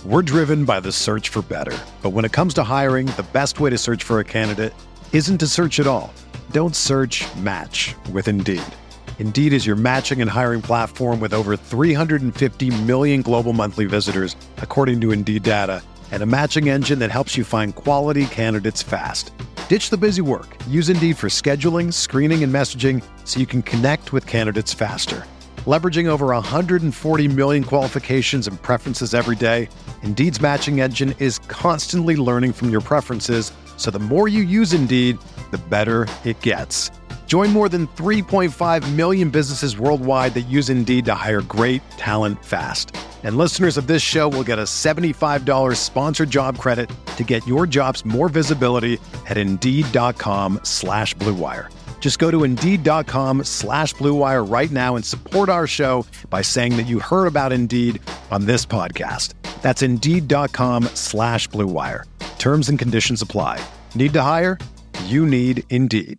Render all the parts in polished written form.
We're driven by the search for better. But when it comes to hiring, the best way to search for a candidate isn't to search at all. Don't search, match with Indeed. Indeed is your matching and hiring platform with over 350 million global monthly visitors, according to Indeed data, and a matching engine that helps you find quality candidates fast. Ditch the busy work. Use Indeed for scheduling, screening, and messaging so you can connect with candidates faster. Leveraging over 140 million qualifications and preferences every day, Indeed's matching engine is constantly learning from your preferences, so the more you use Indeed, the better it gets. Join more than 3.5 million businesses worldwide that use Indeed to hire great talent fast. And listeners of this show will get a $75 sponsored job credit to get your jobs more visibility at Indeed.com/Blue Wire. Just go to Indeed.com/Blue Wire right now and support our show by saying that you heard about Indeed on this podcast. That's Indeed.com/Blue Wire. Terms and conditions apply. Need to hire? You need Indeed.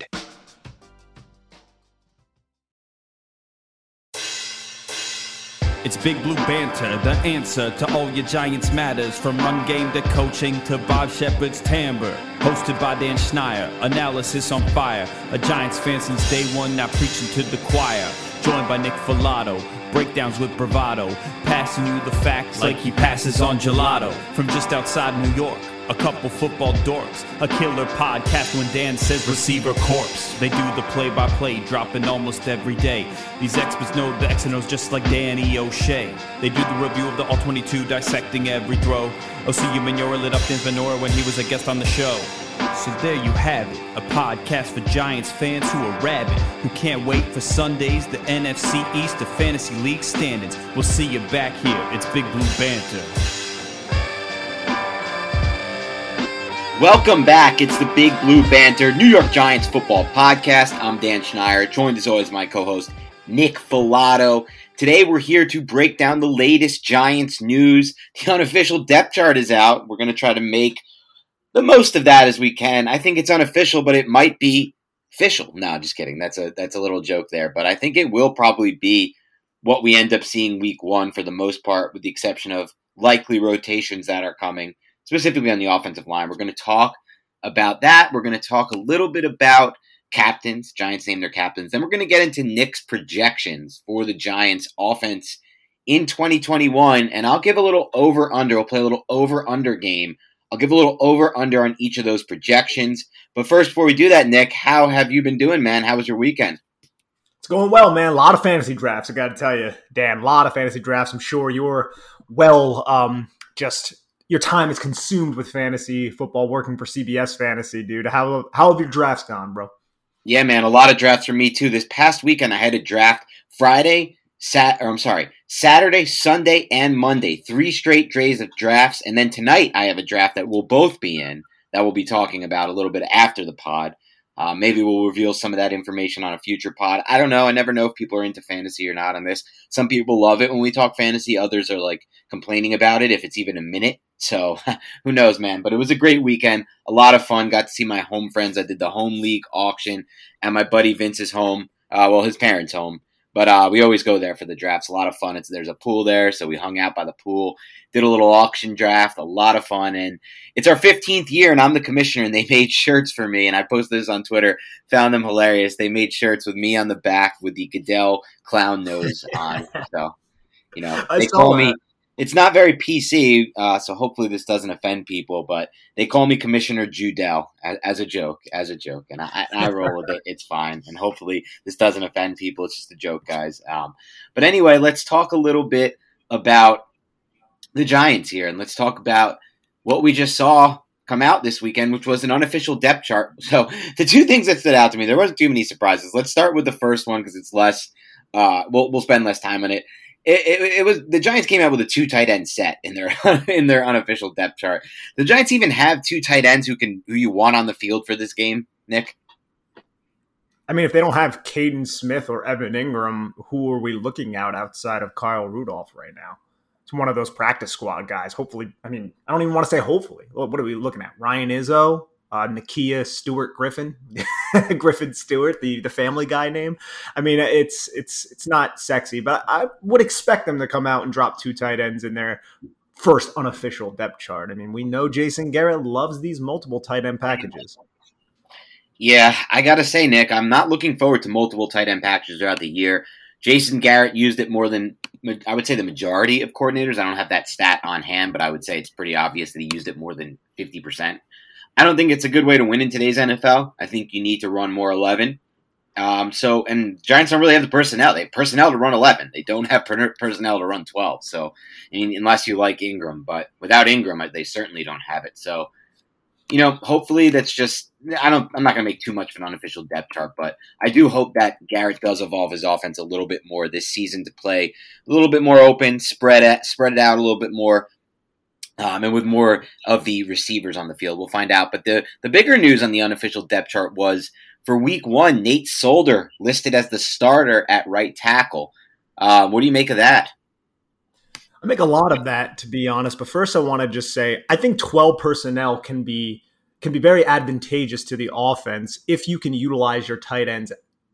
It's Big Blue Banter, the answer to all your Giants matters. From run game to coaching to Bob Shepard's timbre. Hosted by Dan Schneier, analysis on fire. A Giants fan since day one, now preaching to the choir. Joined by Nick Filato, breakdowns with bravado. Passing you the facts like he passes on gelato. From just outside New York, a couple football dorks. A killer podcast when Dan says receiver corpse. They do the play-by-play, dropping almost every day. These experts know the X and O's just like Danny O'Shea. They do the review of the All-22, dissecting every throw. Osi Umenyiora lit up Dan's menorah when he was a guest on the show. So there you have it, a podcast for Giants fans who are rabid, who can't wait for Sundays, the NFC East, the Fantasy League standings. We'll see you back here. It's Big Blue Banter. Welcome back. It's the Big Blue Banter, New York Giants football podcast. I'm Dan Schneier, joined as always by my co-host Nick Filato. Today we're here to break down the latest Giants news. The unofficial depth chart is out. We're going to try to make the most of that as we can. I think it's unofficial, but it might be official. No, just kidding. That's a little joke there. But I think it will probably be what we end up seeing week one for the most part, with the exception of likely rotations that are coming, specifically on the offensive line. We're going to talk about that. We're going to talk a little bit about captains. Giants name their captains. Then we're going to get into Nick's projections for the Giants offense in 2021. And I'll give a little over-under. I'll play a little over-under game. I'll give a little over-under on each of those projections. But first, before we do that, Nick, how have you been doing, man? How was your weekend? It's going well, man. A lot of fantasy drafts, I got to tell you. Dan, a lot of fantasy drafts. I'm sure you're your time is consumed with fantasy football, working for CBS Fantasy, dude. How have your drafts gone, bro? Yeah, man, a lot of drafts for me too. This past weekend, I had a draft Saturday, Sunday, and Monday. 3 straight days of drafts, and then tonight I have a draft that we'll both be in that we'll be talking about a little bit after the pod. Maybe we'll reveal some of that information on a future pod. I don't know. I never know if people are into fantasy or not on this. Some people love it when we talk fantasy. Others are like complaining about it if it's even a minute. So who knows, man. But it was a great weekend. A lot of fun. Got to see my home friends. I did the home league auction at my buddy Vince's home. His parents' home. But we always go there for the drafts. A lot of fun. There's a pool there, so we hung out by the pool. Did a little auction draft. A lot of fun. And it's our 15th year, and I'm the commissioner, and they made shirts for me. And I posted this on Twitter. Found them hilarious. They made shirts with me on the back with the Goodell clown nose on. So, they call me – it's not very PC, so hopefully this doesn't offend people, but they call me Commissioner Judell as a joke, and I roll with it. It's fine, and hopefully this doesn't offend people. It's just a joke, guys. But anyway, let's talk a little bit about the Giants here, and let's talk about what we just saw come out this weekend, which was an unofficial depth chart. So the two things that stood out to me, there wasn't too many surprises. Let's start with the first one because it's less. We'll spend less time on it. It was the Giants came out with a 2 tight end set in their unofficial depth chart. The Giants even have 2 tight ends who you want on the field for this game, Nick. I mean, if they don't have Caden Smith or Evan Ingram, who are we looking at outside of Kyle Rudolph right now? It's one of those practice squad guys. Hopefully, I mean, I don't even want to say hopefully. What are we looking at? Ryan Izzo, Nakia Stewart-Griffin, Griffin Stewart, the Family Guy name. I mean, it's not sexy, but I would expect them to come out and drop 2 tight ends in there first unofficial depth chart. I mean, we know Jason Garrett loves these multiple tight end packages. Yeah, I got to say, Nick, I'm not looking forward to multiple tight end packages throughout the year. Jason Garrett used it more than, I would say, the majority of coordinators. I don't have that stat on hand, but I would say it's pretty obvious that he used it more than 50%. I don't think it's a good way to win in today's NFL. I think you need to run more 11. And Giants don't really have the personnel. They have personnel to run 11. They don't have personnel to run 12. So, I mean, unless you like Ingram, but without Ingram, they certainly don't have it. So, hopefully that's just, I'm not going to make too much of an unofficial depth chart, but I do hope that Garrett does evolve his offense a little bit more this season to play a little bit more open, spread it out a little bit more. And with more of the receivers on the field, we'll find out. But the bigger news on the unofficial depth chart was for week 1, Nate Solder listed as the starter at right tackle. What do you make of that? I make a lot of that, to be honest. But first, I want to just say I think 12 personnel can be very advantageous to the offense if you can utilize your tight ends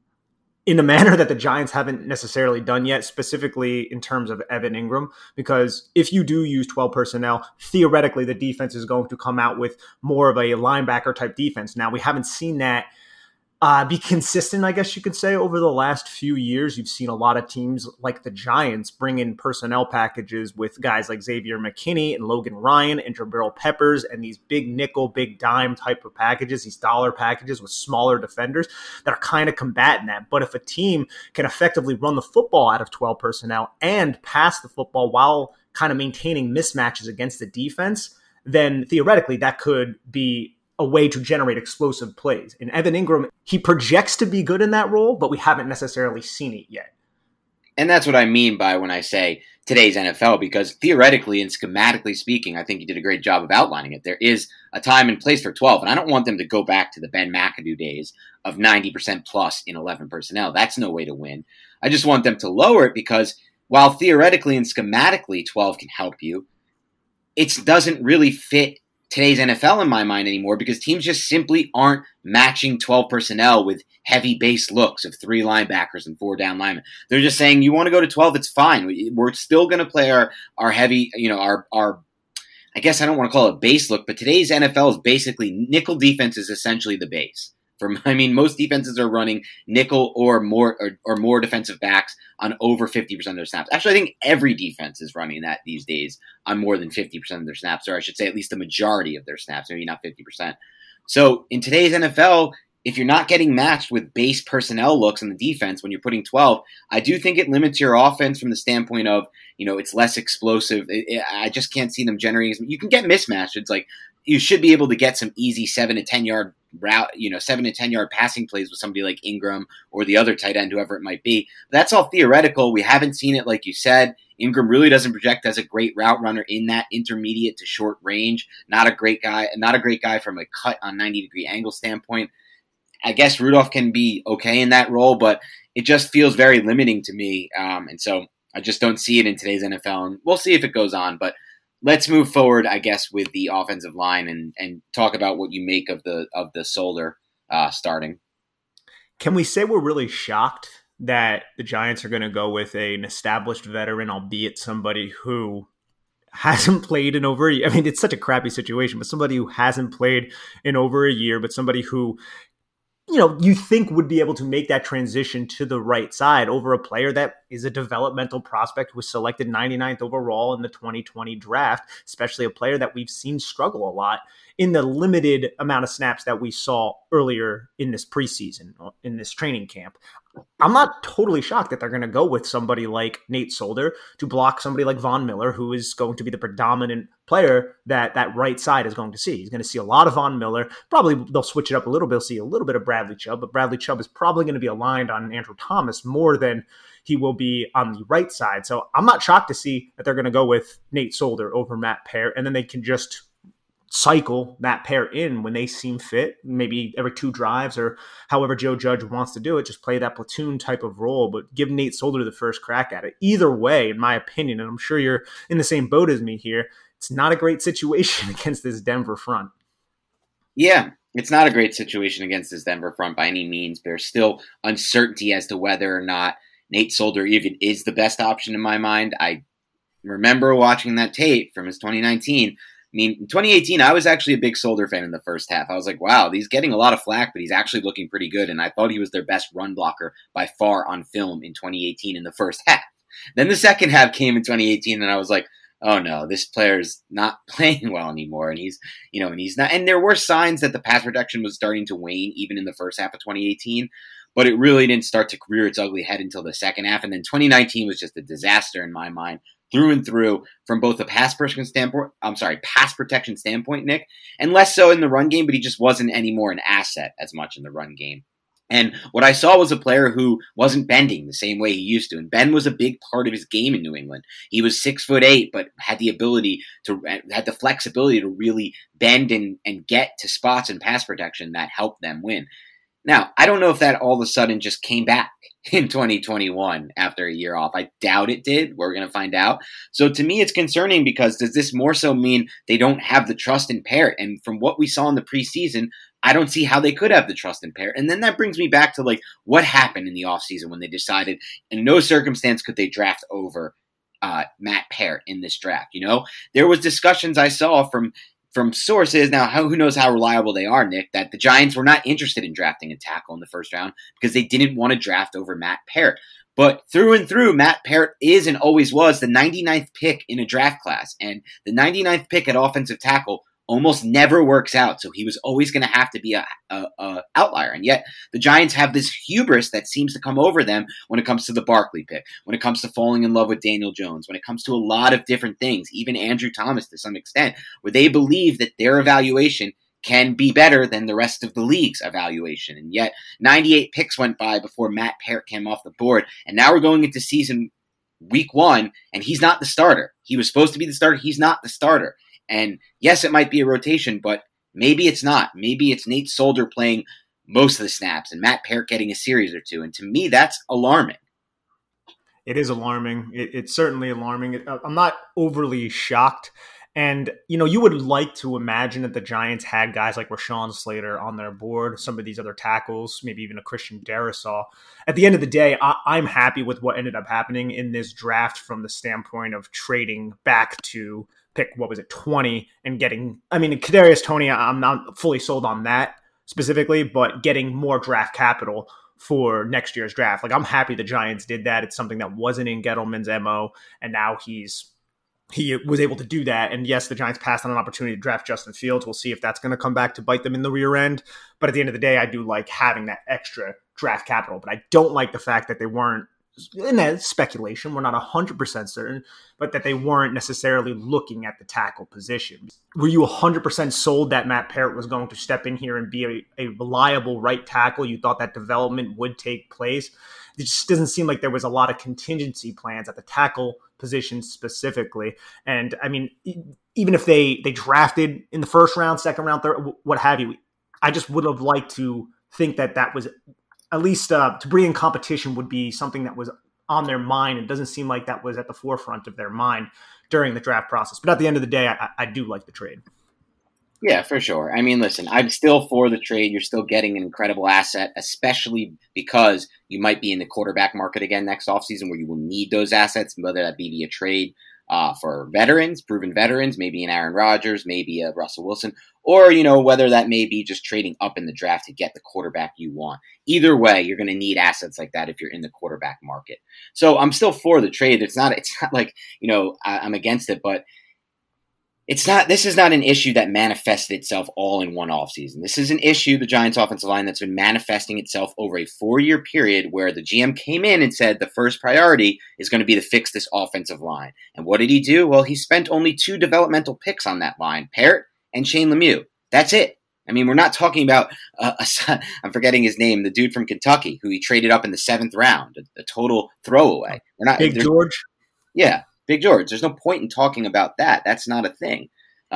in a manner that the Giants haven't necessarily done yet, specifically in terms of Evan Ingram. Because if you do use 12 personnel, theoretically, the defense is going to come out with more of a linebacker type defense. Now, we haven't seen that be consistent, I guess you could say, over the last few years. You've seen a lot of teams like the Giants bring in personnel packages with guys like Xavier McKinney and Logan Ryan and Jabril Peppers and these big nickel, big dime type of packages, these dollar packages with smaller defenders that are kind of combating that. But if a team can effectively run the football out of 12 personnel and pass the football while kind of maintaining mismatches against the defense, then theoretically that could be a way to generate explosive plays. And Evan Ingram, he projects to be good in that role, but we haven't necessarily seen it yet. And that's what I mean by when I say today's NFL, because theoretically and schematically speaking, I think you did a great job of outlining it. There is a time and place for 12, and I don't want them to go back to the Ben McAdoo days of 90% plus in 11 personnel. That's no way to win. I just want them to lower it because while theoretically and schematically 12 can help you, it doesn't really fit today's NFL in my mind anymore because teams just simply aren't matching 12 personnel with heavy base looks of 3 linebackers and 4 down linemen. They're just saying, you want to go to 12, it's fine. We're still going to play our heavy, our I guess I don't want to call it base look, but today's NFL is basically nickel defense is essentially the base. Most defenses are running nickel or more defensive backs on over 50% of their snaps. Actually, I think every defense is running that these days on more than 50% of their snaps, or I should say at least the majority of their snaps, maybe not 50%. So in today's NFL, if you're not getting matched with base personnel looks in the defense when you're putting 12, I do think it limits your offense from the standpoint of, it's less explosive. I just can't see them generating. You can get mismatched. It's like you should be able to get some easy 7 to 10 yard route, 7 to 10 yard passing plays with somebody like Ingram or the other tight end, whoever it might be. But that's all theoretical. We haven't seen it, like you said. Ingram really doesn't project as a great route runner in that intermediate to short range. Not a great guy from a cut on 90-degree angle standpoint. I guess Rudolph can be okay in that role, but it just feels very limiting to me. And so I just don't see it in today's NFL. And we'll see if it goes on. But let's move forward, I guess, with the offensive line and talk about what you make of the Solder starting. Can we say we're really shocked that the Giants are going to go with an established veteran, albeit somebody who hasn't played in over a year? I mean, it's such a crappy situation, but somebody who hasn't played in over a year, but somebody who you think would be able to make that transition to the right side over a player that is a developmental prospect, was selected 99th overall in the 2020 draft, especially a player that we've seen struggle a lot in the limited amount of snaps that we saw earlier in this preseason, in this training camp. I'm not totally shocked that they're going to go with somebody like Nate Solder to block somebody like Von Miller, who is going to be the predominant player that right side is going to see. He's going to see a lot of Von Miller. Probably they'll switch it up a little bit. They'll see a little bit of Bradley Chubb, but Bradley Chubb is probably going to be aligned on Andrew Thomas more than he will be on the right side. So I'm not shocked to see that they're going to go with Nate Solder over Matt Peart, and then they can just cycle Matt Peart in when they seem fit, maybe every 2 drives or however Joe Judge wants to do it, just play that platoon type of role, but give Nate Solder the first crack at it. Either way, in my opinion, and I'm sure you're in the same boat as me here, it's not a great situation against this Denver front. Yeah, it's not a great situation against this Denver front by any means. There's still uncertainty as to whether or not Nate Solder even is the best option in my mind. remember watching that tape from his 2019. I mean, in 2018, I was actually a big Solder fan in the first half. I was like, wow, he's getting a lot of flack, but he's actually looking pretty good. And I thought he was their best run blocker by far on film in 2018 in the first half. Then the second half came in 2018, and I was like, oh no, this player's not playing well anymore. And he's not. And there were signs that the pass protection was starting to wane even in the first half of 2018. But it really didn't start to rear its ugly head until the second half. And then 2019 was just a disaster in my mind, through and through, from both a pass protection standpoint, Nick, and less so in the run game, but he just wasn't anymore an asset as much in the run game. And what I saw was a player who wasn't bending the same way he used to. And Ben was a big part of his game in New England. He was 6'8", but had the flexibility to really bend and get to spots in pass protection that helped them win. Now, I don't know if that all of a sudden just came back in 2021 after a year off. I doubt it did. We're going to find out. So to me, it's concerning because does this more so mean they don't have the trust in Parrott? And from what we saw in the preseason, I don't see how they could have the trust in Parrott. And then that brings me back to what happened in the offseason when they decided in no circumstance could they draft over Matt Parrott in this draft. There was discussions I saw from sources, now who knows how reliable they are, Nick, that the Giants were not interested in drafting a tackle in the first round because they didn't want to draft over Matt Parrott. But through and through, Matt Parrott is and always was the 99th pick in a draft class. And the 99th pick at offensive tackle almost never works out. So he was always going to have to be a outlier. And yet the Giants have this hubris that seems to come over them when it comes to the Barkley pick, when it comes to falling in love with Daniel Jones, when it comes to a lot of different things, even Andrew Thomas to some extent, where they believe that their evaluation can be better than the rest of the league's evaluation. And yet 98 picks went by before Matt Parrott came off the board. And now we're going into season week 1, and he's not the starter. He was supposed to be the starter. He's not the starter. And yes, it might be a rotation, but maybe it's not. Maybe it's Nate Solder playing most of the snaps and Matt Parrott getting a series or two. And to me, that's alarming. It is alarming. It's certainly alarming. I'm not overly shocked. And, you would like to imagine that the Giants had guys like Rashawn Slater on their board, some of these other tackles, maybe even a Christian Darrisaw. At the end of the day, I'm happy with what ended up happening in this draft from the standpoint of trading back to pick, 20, and Kadarius Toney, I'm not fully sold on that specifically, but getting more draft capital for next year's draft. I'm happy the Giants did that. It's something that wasn't in Gettleman's MO, and now he was able to do that. And yes, the Giants passed on an opportunity to draft Justin Fields. We'll see if that's going to come back to bite them in the rear end. But at the end of the day, I do like having that extra draft capital. But I don't like the fact that they weren't, in that speculation, we're not 100% certain, but that they weren't necessarily looking at the tackle position. Were you 100% sold that Matt Parrott was going to step in here and be a reliable right tackle? You thought that development would take place? It just doesn't seem like there was a lot of contingency plans at the tackle position specifically. And even if they drafted in the first round, second round, third, what have you, I just would have liked to think that was at least to bring in competition would be something that was on their mind. It doesn't seem like that was at the forefront of their mind during the draft process. But at the end of the day, I do like the trade. Yeah, for sure. Listen, I'm still for the trade. You're still getting an incredible asset, especially because you might be in the quarterback market again next offseason where you will need those assets, whether that be via trade for veterans, proven veterans, maybe an Aaron Rodgers, maybe a Russell Wilson, or, whether that may be just trading up in the draft to get the quarterback you want. Either way, you're going to need assets like that if you're in the quarterback market. So I'm still for the trade. It's not like, I'm against it, but this is not an issue that manifested itself all in one offseason. This is an issue, the Giants offensive line, that's been manifesting itself over a 4-year period where the GM came in and said the first priority is going to be to fix this offensive line. And what did he do? Well, he spent only 2 developmental picks on that line, Parrott and Shane Lemieux. That's it. We're not talking about, I'm forgetting his name, the dude from Kentucky who he traded up in the 7th round, a total throwaway. Big George? Yeah. Big George. There's no point in talking about that. That's not a thing.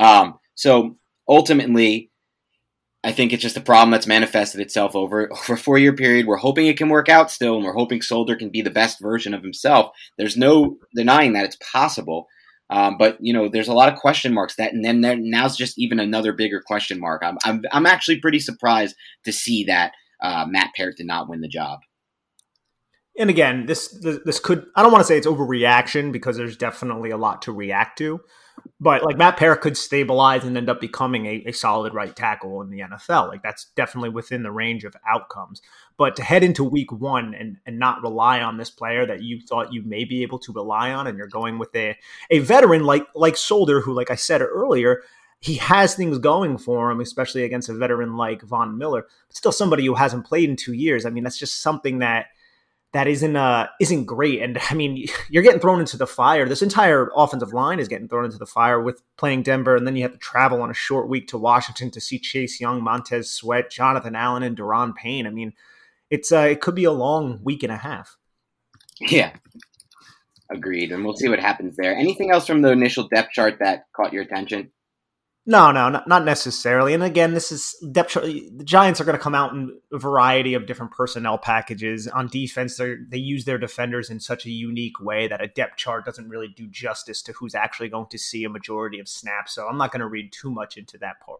So ultimately, I think it's just a problem that's manifested itself over a 4-year period. We're hoping it can work out still, and we're hoping Solder can be the best version of himself. There's no denying that it's possible. But there's a lot of question marks and then now's just even another bigger question mark. I'm actually pretty surprised to see that Matt Parrott did not win the job. And again, this could, I don't want to say it's overreaction because there's definitely a lot to react to, but like Matt Peart could stabilize and end up becoming a solid right tackle in the NFL. Like that's definitely within the range of outcomes. But to head into week one and not rely on this player that you thought you may be able to rely on, and you're going with a veteran like Solder, who, like I said earlier, he has things going for him, especially against a veteran like Von Miller, but still somebody who hasn't played in 2 years. I mean, that's just something that isn't great. And I mean, you're getting thrown into the fire. This entire offensive line is getting thrown into the fire with playing Denver, and then you have to travel on a short week to Washington to see Chase Young, Montez Sweat, Jonathan Allen, and Daron Payne. I mean, it could be a long week and a half. Yeah, agreed. And we'll see what happens there. Anything else from the initial depth chart that caught your attention? No, not necessarily. And again, this is depth chart. The Giants are going to come out in a variety of different personnel packages. On defense, they use their defenders in such a unique way that a depth chart doesn't really do justice to who's actually going to see a majority of snaps. So I'm not going to read too much into that part.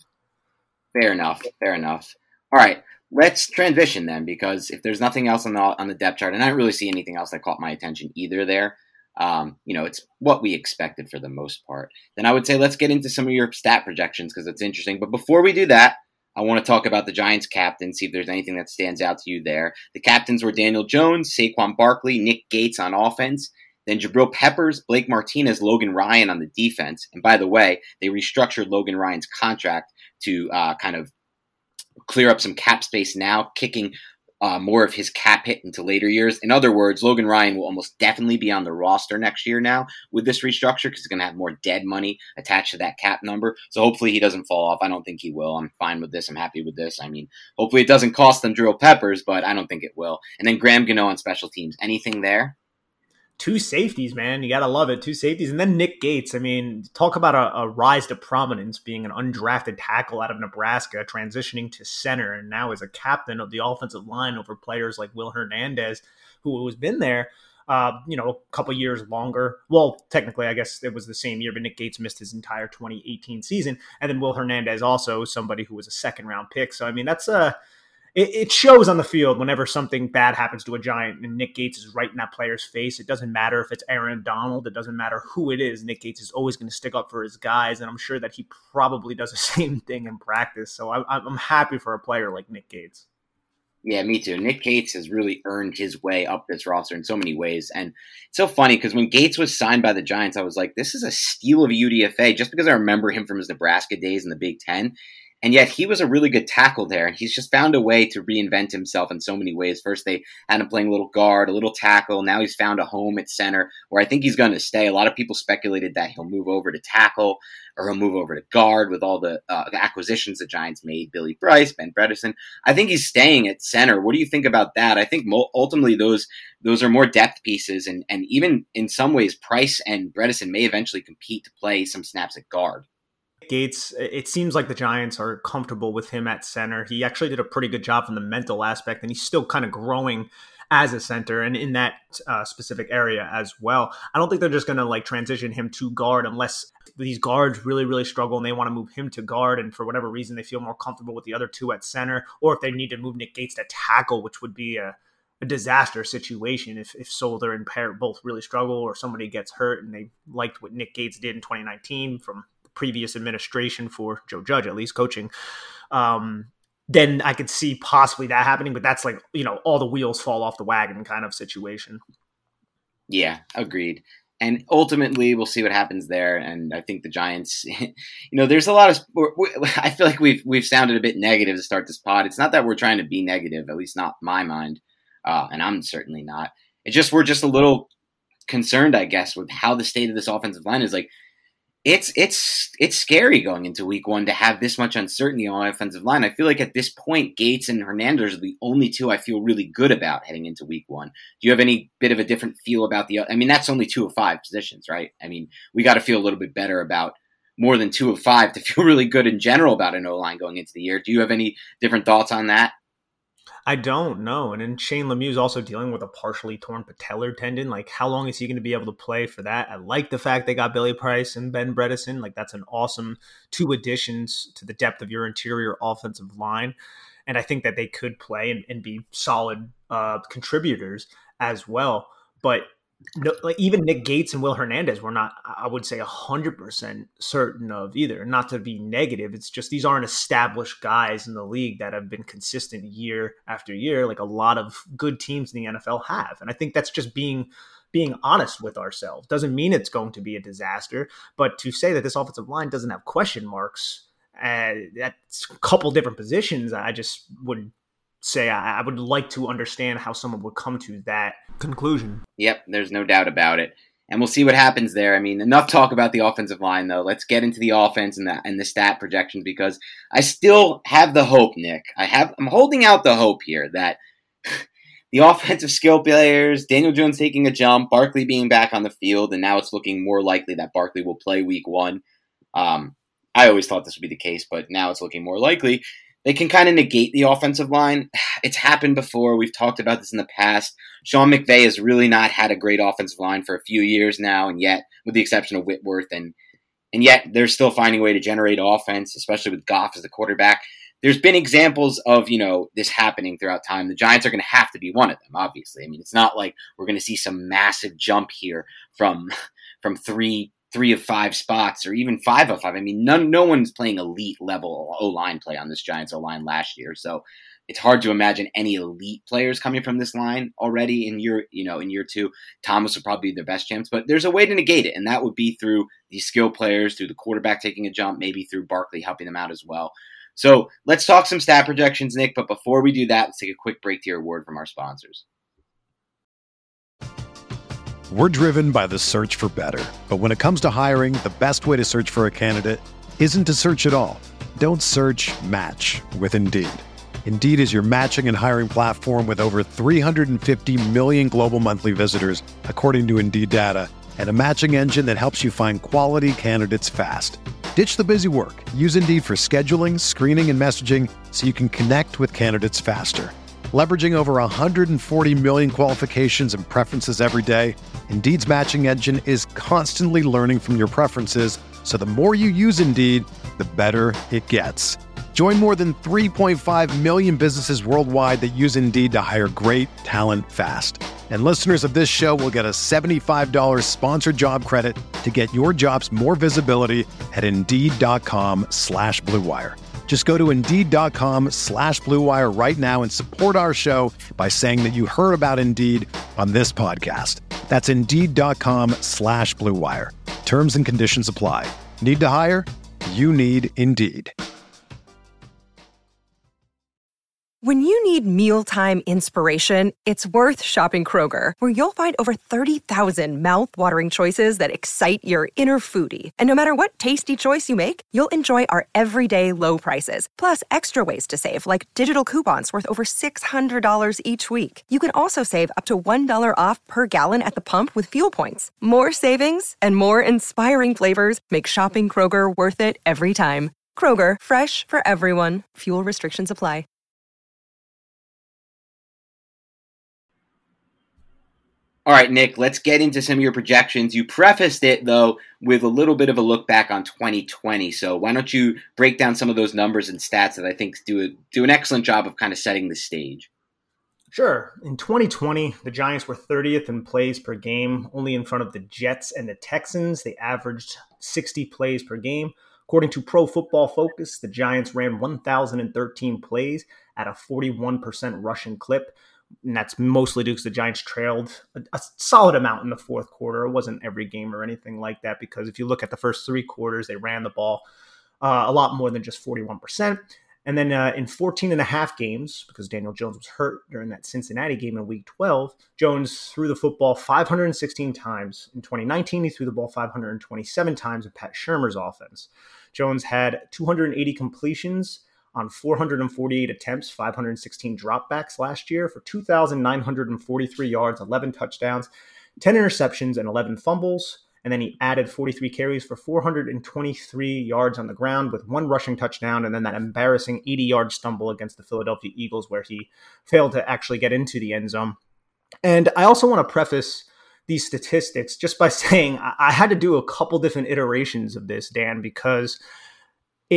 Fair enough. All right, let's transition then, because if there's nothing else on the depth chart, and I don't really see anything else that caught my attention either there, it's what we expected for the most part. Then I would say let's get into some of your stat projections because it's interesting. But before we do that, I want to talk about the Giants captain, see if there's anything that stands out to you there. The captains were Daniel Jones, Saquon Barkley, Nick Gates on offense, then Jabril Peppers, Blake Martinez, Logan Ryan on the defense. And by the way, they restructured Logan Ryan's contract to kind of clear up some cap space now, kicking more of his cap hit into later years. In other words, Logan Ryan will almost definitely be on the roster next year now with this restructure because he's going to have more dead money attached to that cap number. So hopefully he doesn't fall off. I don't think he will. I'm fine with this. I'm happy with this. I mean, hopefully it doesn't cost them Jabril Peppers, but I don't think it will. And then Graham Gano on special teams. Anything there? 2 safeties, man. You got to love it. 2 safeties. And then Nick Gates. I mean, talk about a rise to prominence, being an undrafted tackle out of Nebraska, transitioning to center, and now is a captain of the offensive line over players like Will Hernandez, who has been there, a couple years longer. Well, technically, I guess it was the same year, but Nick Gates missed his entire 2018 season. And then Will Hernandez also somebody who was a second-round pick. So, I mean, that's It shows on the field whenever something bad happens to a Giant and Nick Gates is right in that player's face. It doesn't matter if it's Aaron Donald. It doesn't matter who it is. Nick Gates is always going to stick up for his guys, and I'm sure that he probably does the same thing in practice. So I'm happy for a player like Nick Gates. Yeah, me too. Nick Gates has really earned his way up this roster in so many ways. And it's so funny because when Gates was signed by the Giants, I was like, this is a steal of a UDFA just because I remember him from his Nebraska days in the Big Ten. And yet he was a really good tackle there. And he's just found a way to reinvent himself in so many ways. First, they had him playing a little guard, a little tackle. Now he's found a home at center where I think he's going to stay. A lot of people speculated that he'll move over to tackle or he'll move over to guard with all the acquisitions the Giants made, Billy Bryce, Ben Bredesen. I think he's staying at center. What do you think about that? I think ultimately those are more depth pieces. And even in some ways, Price and Bredesen may eventually compete to play some snaps at guard. Gates, it seems like the Giants are comfortable with him at center. He actually did a pretty good job from the mental aspect, and he's still kind of growing as a center and in that specific area as well. I don't think they're just going to transition him to guard unless these guards really, really struggle and they want to move him to guard, and for whatever reason they feel more comfortable with the other two at center, or if they need to move Nick Gates to tackle, which would be a disaster situation if Solder and Peart both really struggle or somebody gets hurt, and they liked what Nick Gates did in 2019 from previous administration for Joe Judge, at least coaching, then I could see possibly that happening. But that's all the wheels fall off the wagon kind of situation. Yeah, agreed. And ultimately, we'll see what happens there. And I think the Giants, there's a lot of. I feel like we've sounded a bit negative to start this pod. It's not that we're trying to be negative, at least not in my mind, and I'm certainly not. It's just we're just a little concerned, I guess, with how the state of this offensive line is. It's scary going into week one to have this much uncertainty on the offensive line. I feel like at this point, Gates and Hernandez are the only two I feel really good about heading into week one. Do you have any bit of a different feel about that's only 2 of 5 positions, right? I mean, we got to feel a little bit better about more than 2 of 5 to feel really good in general about an O-line going into the year. Do you have any different thoughts on that? I don't know. And then Shane Lemieux is also dealing with a partially torn patellar tendon. How long is he going to be able to play for that? I like the fact they got Billy Price and Ben Bredesen. That's an awesome 2 additions to the depth of your interior offensive line. And I think that they could play and be solid contributors as well. But no, like even Nick Gates and Will Hernandez, we're not, I would say, 100% certain of either. Not to be negative, it's just these aren't established guys in the league that have been consistent year after year, like a lot of good teams in the NFL have. And I think that's just being honest with ourselves. Doesn't mean it's going to be a disaster, but to say that this offensive line doesn't have question marks, that's a couple different positions. I just would say I would like to understand how someone would come to that conclusion. Yep, there's no doubt about it. And we'll see what happens there. I mean, enough talk about the offensive line, though. Let's get into the offense and the stat projections, because I still have the hope, Nick. I'm holding out the hope here that the offensive skill players, Daniel Jones taking a jump, Barkley being back on the field, and now it's looking more likely that Barkley will play week 1. I always thought this would be the case, but now it's looking more likely. They can kind of negate the offensive line. It's happened before. We've talked about this in the past. Sean McVay has really not had a great offensive line for a few years now, and yet, with the exception of Whitworth, and yet they're still finding a way to generate offense, especially with Goff as the quarterback. There's been examples of, this happening throughout time. The Giants are going to have to be one of them, obviously. I mean, it's not like we're going to see some massive jump here from 3 of 5 spots, or even 5 of 5. I mean, no one's playing elite level O-line play on this Giants O-line last year. So it's hard to imagine any elite players coming from this line already in year 2. Thomas would probably be their best chance, but there's a way to negate it. And that would be through these skill players, through the quarterback taking a jump, maybe through Barkley helping them out as well. So let's talk some stat projections, Nick. But before we do that, let's take a quick break to hear a word from our sponsors. We're driven by the search for better. But when it comes to hiring, the best way to search for a candidate isn't to search at all. Don't search, match with Indeed. Indeed is your matching and hiring platform with over 350 million global monthly visitors, according to Indeed data, and a matching engine that helps you find quality candidates fast. Ditch the busy work. Use Indeed for scheduling, screening, and messaging so you can connect with candidates faster. Leveraging over 140 million qualifications and preferences every day, Indeed's matching engine is constantly learning from your preferences, so the more you use Indeed, the better it gets. Join more than 3.5 million businesses worldwide that use Indeed to hire great talent fast. And listeners of this show will get a $75 sponsored job credit to get your jobs more visibility at Indeed.com/Blue Wire. Just go to Indeed.com/Blue Wire right now and support our show by saying that you heard about Indeed on this podcast. That's Indeed.com/Blue Wire. Terms and conditions apply. Need to hire? You need Indeed. When you need mealtime inspiration, it's worth shopping Kroger, where you'll find over 30,000 mouth-watering choices that excite your inner foodie. And no matter what tasty choice you make, you'll enjoy our everyday low prices, plus extra ways to save, like digital coupons worth over $600 each week. You can also save up to $1 off per gallon at the pump with fuel points. More savings and more inspiring flavors make shopping Kroger worth it every time. Kroger, fresh for everyone. Fuel restrictions apply. All right, Nick, let's get into some of your projections. You prefaced it, though, with a little bit of a look back on 2020. So why don't you break down some of those numbers and stats that I think do an excellent job of kind of setting the stage? Sure. In 2020, the Giants were 30th in plays per game, only in front of the Jets and the Texans. They averaged 60 plays per game. According to Pro Football Focus, the Giants ran 1,013 plays at a 41% rushing clip. And that's mostly due because the Giants trailed a solid amount in the fourth quarter. It wasn't every game or anything like that, because if you look at the first 3 quarters, they ran the ball a lot more than just 41%. And then in 14 and a half games, because Daniel Jones was hurt during that Cincinnati game in Week 12, Jones threw the football 516 times. In 2019, he threw the ball 527 times in Pat Shurmur's offense. Jones had 280 completions on 448 attempts, 516 dropbacks last year for 2,943 yards, 11 touchdowns, 10 interceptions, and 11 fumbles. And then he added 43 carries for 423 yards on the ground with 1 rushing touchdown, and then that embarrassing 80-yard stumble against the Philadelphia Eagles where he failed to actually get into the end zone. And I also want to preface these statistics just by saying I had to do a couple different iterations of this, Dan, because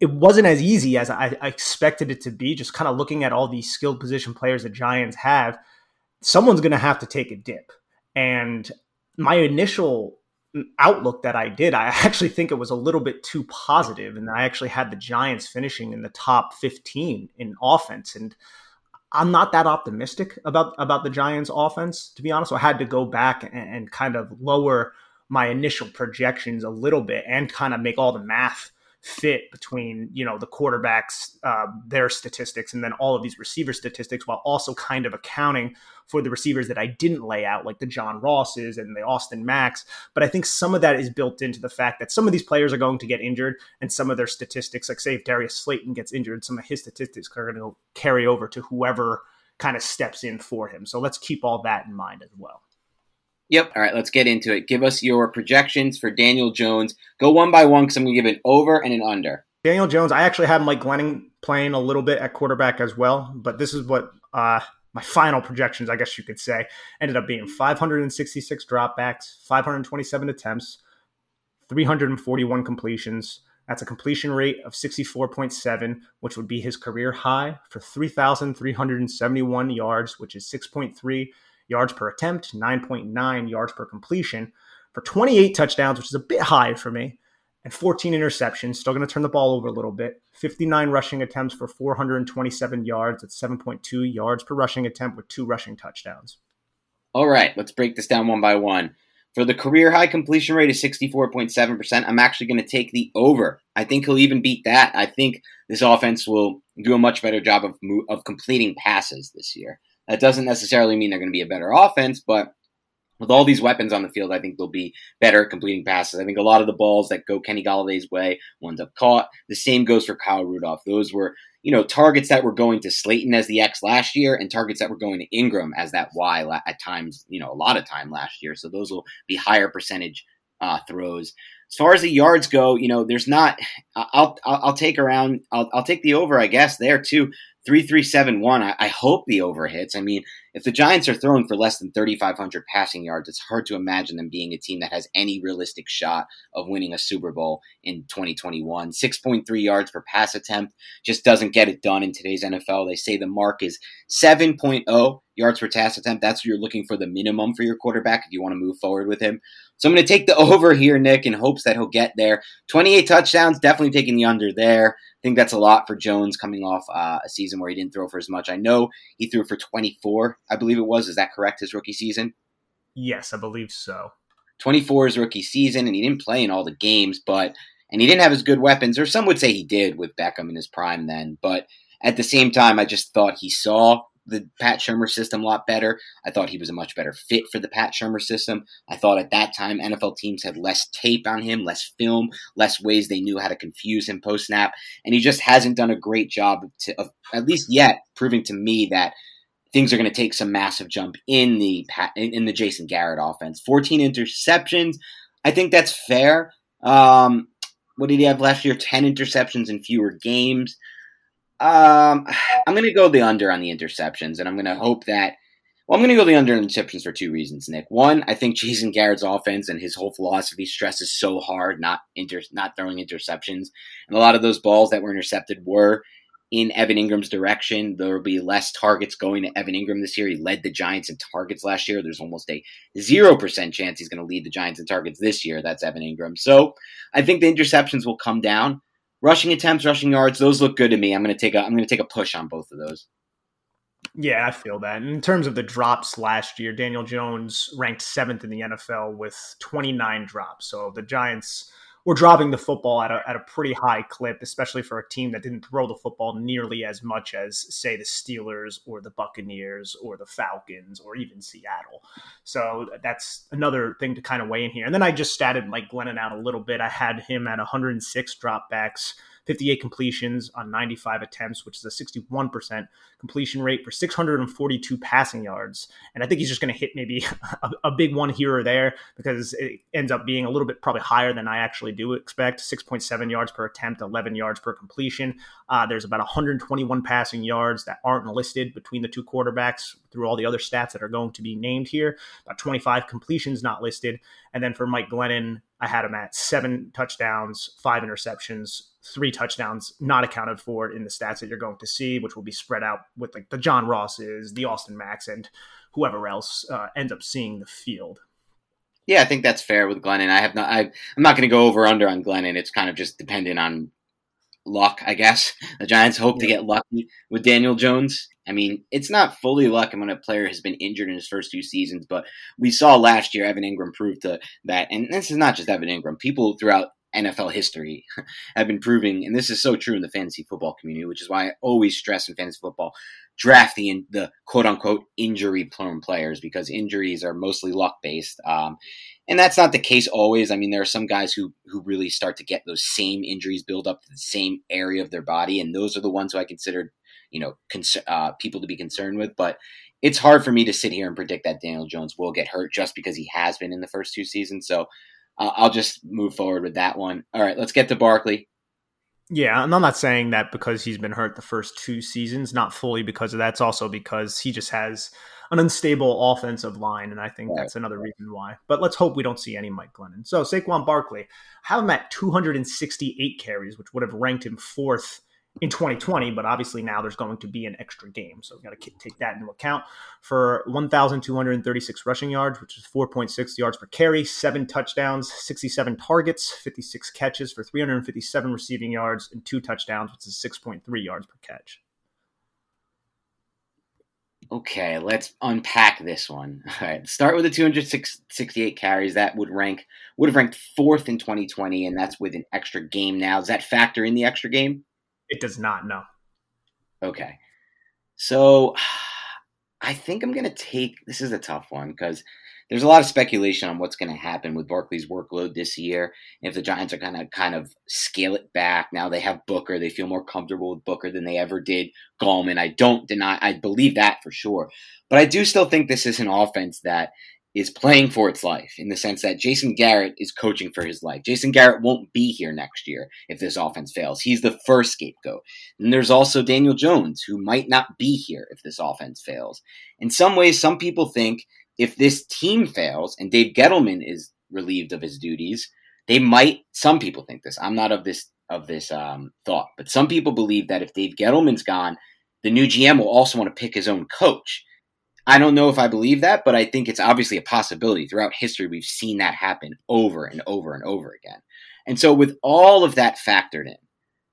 it wasn't as easy as I expected it to be. Just kind of looking at all these skilled position players the Giants have, someone's going to have to take a dip. And my initial outlook that I did, I actually think it was a little bit too positive, and I actually had the Giants finishing in the top 15 in offense, and I'm not that optimistic about the Giants offense, to be honest. So I had to go back and kind of lower my initial projections a little bit and kind of make all the math fit between, the quarterbacks, their statistics, and then all of these receiver statistics, while also kind of accounting for the receivers that I didn't lay out, like the John Rosses and the Austin Macks. But I think some of that is built into the fact that some of these players are going to get injured, and some of their statistics, like say if Darius Slayton gets injured, some of his statistics are going to carry over to whoever kind of steps in for him. So let's keep all that in mind as well. Yep. All right, let's get into it. Give us your projections for Daniel Jones. Go one by one because I'm going to give an over and an under. Daniel Jones, I actually have Mike Glennon playing a little bit at quarterback as well, but this is what my final projections, I guess you could say, ended up being: 566 dropbacks, 527 attempts, 341 completions. That's a completion rate of 64.7, which would be his career high, for 3,371 yards, which is 6.3 yards per attempt, 9.9 yards per completion, for 28 touchdowns, which is a bit high for me, and 14 interceptions. Still going to turn the ball over a little bit. 59 rushing attempts for 427 yards. That's 7.2 yards per rushing attempt with 2 rushing touchdowns. All right, let's break this down one by one. For the career high completion rate of 64.7%, I'm actually going to take the over. I think he'll even beat that. I think this offense will do a much better job of completing passes this year. That doesn't necessarily mean they're going to be a better offense, but with all these weapons on the field, I think they'll be better at completing passes. I think a lot of the balls that go Kenny Galladay's way will end up caught. The same goes for Kyle Rudolph. Those were, targets that were going to Slayton as the X last year and targets that were going to Ingram as that Y at times, a lot of time last year. So those will be higher percentage throws. As far as the yards go, there's not. I'll take the over, I guess, there too. 3,371. I hope the over hits. I mean, if the Giants are throwing for less than 3,500 passing yards, it's hard to imagine them being a team that has any realistic shot of winning a Super Bowl in 2021. 6.3 yards per pass attempt just doesn't get it done in today's NFL. They say the mark is 7.0 yards per pass attempt. That's what you're looking for, the minimum for your quarterback if you want to move forward with him. So I'm going to take the over here, Nick, in hopes that he'll get there. 28 touchdowns, definitely taking the under there. I think that's a lot for Jones coming off a season where he didn't throw for as much. I know he threw for 24, I believe it was. Is that correct, his rookie season? Yes, I believe so. 24 his rookie season, and he didn't play in all the games, and he didn't have as good weapons, or some would say he did with Beckham in his prime then. But at the same time, I just thought he saw the Pat Shurmur system a lot better. I thought he was a much better fit for the Pat Shurmur system. I thought at that time NFL teams had less tape on him, less film, less ways they knew how to confuse him post-snap, and he just hasn't done a great job of at least yet, proving to me that things are going to take some massive jump in the Jason Garrett offense. 14 interceptions. I think that's fair. What did he have last year? 10 interceptions in fewer games. I'm going to go the under on the interceptions, and I'm going to hope that – I'm going to go the under on interceptions for 2 reasons, Nick. One, I think Jason Garrett's offense and his whole philosophy stresses so hard not throwing interceptions. And a lot of those balls that were intercepted were in Evan Ingram's direction. There will be less targets going to Evan Ingram this year. He led the Giants in targets last year. There's almost a 0% chance he's going to lead the Giants in targets this year. That's Evan Ingram. So I think the interceptions will come down. Rushing attempts, rushing yards, those look good to me. I'm going to take a push on both of those. Yeah, I feel that. In terms of the drops last year, Daniel Jones ranked 7th in the NFL with 29 drops. So the Giants were dropping the football at a pretty high clip, especially for a team that didn't throw the football nearly as much as, say, the Steelers or the Buccaneers or the Falcons or even Seattle. So that's another thing to kind of weigh in here. And then I just statted Mike Glennon out a little bit. I had him at 106 dropbacks, 58 completions on 95 attempts, which is a 61% completion rate for 642 passing yards. And I think he's just going to hit maybe a big one here or there because it ends up being a little bit probably higher than I actually do expect. 6.7 yards per attempt, 11 yards per completion. There's about 121 passing yards that aren't listed between the two quarterbacks through all the other stats that are going to be named here. About 25 completions not listed. And then for Mike Glennon, I had him at 7 touchdowns, 5 interceptions, 3 touchdowns not accounted for in the stats that you're going to see, which will be spread out with like the John Rosses, the Austin Macks, and whoever else ends up seeing the field. Yeah, I think that's fair with Glennon. I'm not going to go over under on Glennon. It's kind of just dependent on luck, I guess. The Giants hope to get lucky with Daniel Jones. I mean, it's not fully luck when a player has been injured in his first 2 seasons, but we saw last year Evan Ingram proved that, and this is not just Evan Ingram. People throughout NFL history have been proving, and this is so true in the fantasy football community, which is why I always stress in fantasy football, draft the quote-unquote injury-prone players, because injuries are mostly luck-based. And that's not the case always. I mean, there are some guys who really start to get those same injuries build up to the same area of their body, and those are the ones who I consider, people to be concerned with. But it's hard for me to sit here and predict that Daniel Jones will get hurt just because he has been in the first 2 seasons. So I'll just move forward with that one. All right, let's get to Barkley. Yeah, and I'm not saying that because he's been hurt the first 2 seasons, not fully because of that. It's also because he just has an unstable offensive line, and I think that's another reason why. But let's hope we don't see any Mike Glennon. So Saquon Barkley, I have him at 268 carries, which would have ranked him 4th in 2020, but obviously now there's going to be an extra game. So we've got to take that into account. For 1,236 rushing yards, which is 4.6 yards per carry, 7 touchdowns, 67 targets, 56 catches for 357 receiving yards, and 2 touchdowns, which is 6.3 yards per catch. Okay, let's unpack this one. All right, start with the 268 carries. That would have ranked 4th in 2020, and that's with an extra game now. Does that factor in the extra game? It does not, no. Okay. So I think I'm going to take – this is a tough one because there's a lot of speculation on what's going to happen with Barkley's workload this year. If the Giants are going to kind of scale it back. Now they have Booker. They feel more comfortable with Booker than they ever did Gallman. I believe that for sure. But I do still think this is an offense that is playing for its life in the sense that Jason Garrett is coaching for his life. Jason Garrett won't be here next year if this offense fails. He's the first scapegoat. And there's also Daniel Jones, who might not be here if this offense fails. In some ways, some people think if this team fails and Dave Gettleman is relieved of his duties, some people think this. I'm not of this thought, but some people believe that if Dave Gettleman's gone, the new GM will also want to pick his own coach. I don't know if I believe that, but I think it's obviously a possibility. Throughout history, we've seen that happen over and over and over again. And so with all of that factored in,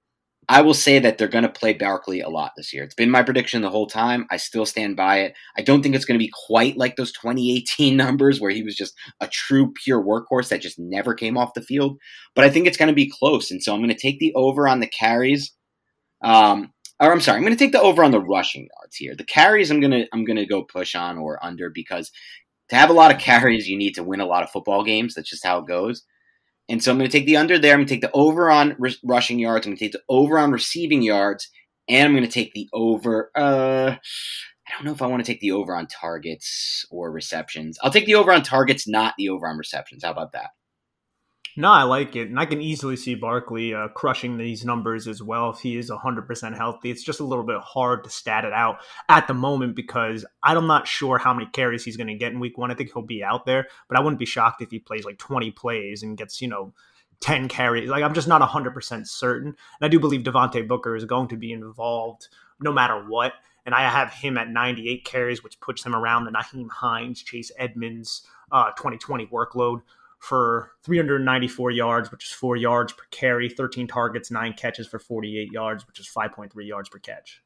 I will say that they're going to play Barkley a lot this year. It's been my prediction the whole time. I still stand by it. I don't think it's going to be quite like those 2018 numbers where he was just a true pure workhorse that just never came off the field. But I think it's going to be close. And so I'm going to take the over on the carries. I'm going to take the over on the rushing yards here. The carries I'm going to go push on or under because to have a lot of carries, you need to win a lot of football games. That's just how it goes. And so I'm going to take the under there. I'm going to take the over on rushing yards. I'm going to take the over on receiving yards. And I'm going to take the over. I don't know if I want to take the over on targets or receptions. I'll take the over on targets, not the over on receptions. How about that? No, I like it. And I can easily see Barkley crushing these numbers as well if he is 100% healthy. It's just a little bit hard to stat it out at the moment because I'm not sure how many carries he's going to get in week 1. I think he'll be out there, but I wouldn't be shocked if he plays like 20 plays and gets, 10 carries. Like, I'm just not 100% certain. And I do believe Devontae Booker is going to be involved no matter what. And I have him at 98 carries, which puts him around the Nyheim Hines, Chase Edmonds 2020 workload. For 394 yards, which is 4 yards per carry, 13 targets, 9 catches for 48 yards, which is 5.3 yards per catch.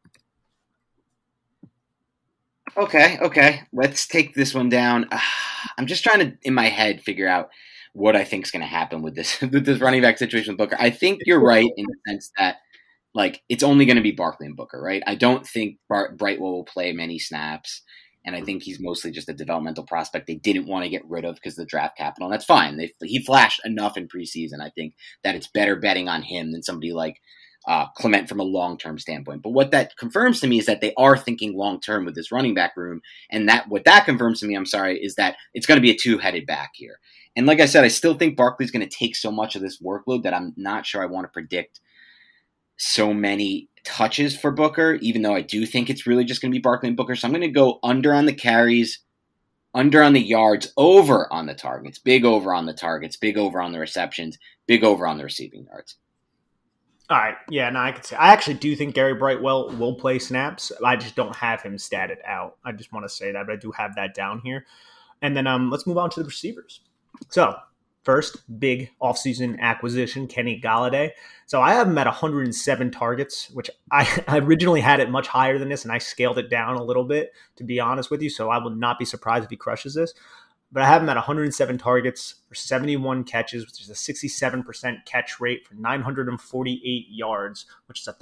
Okay. Let's take this one down. I'm just trying to, in my head, figure out what I think is going to happen with this running back situation with Booker. I think you're right in the sense that, it's only going to be Barkley and Booker, right? I don't think Brightwell will play many snaps. And I think he's mostly just a developmental prospect they didn't want to get rid of because of the draft capital. And that's fine. He flashed enough in preseason. I think that it's better betting on him than somebody like Clement from a long-term standpoint. But what that confirms to me is that they are thinking long-term with this running back room. And what that confirms to me, is that it's going to be a two-headed back here. And like I said, I still think Barkley's going to take so much of this workload that I'm not sure I want to predict so many touches for Booker, even though I do think it's really just going to be Barkley and Booker. So I'm going to go under on the carries, under on the yards, over on the targets, big over on the targets, big over on the receptions, big over on the receiving yards. All right. Yeah, no, I could say. I actually do think Gary Brightwell will play snaps. I just don't have him statted out. I just want to say that, but I do have that down here. And then let's move on to the receivers. So, first, big offseason acquisition, Kenny Golladay. So I have him at 107 targets, which I originally had it much higher than this, and I scaled it down a little bit, to be honest with you. So I would not be surprised if he crushes this. But I have him at 107 targets for 71 catches, which is a 67% catch rate for 948 yards, which is a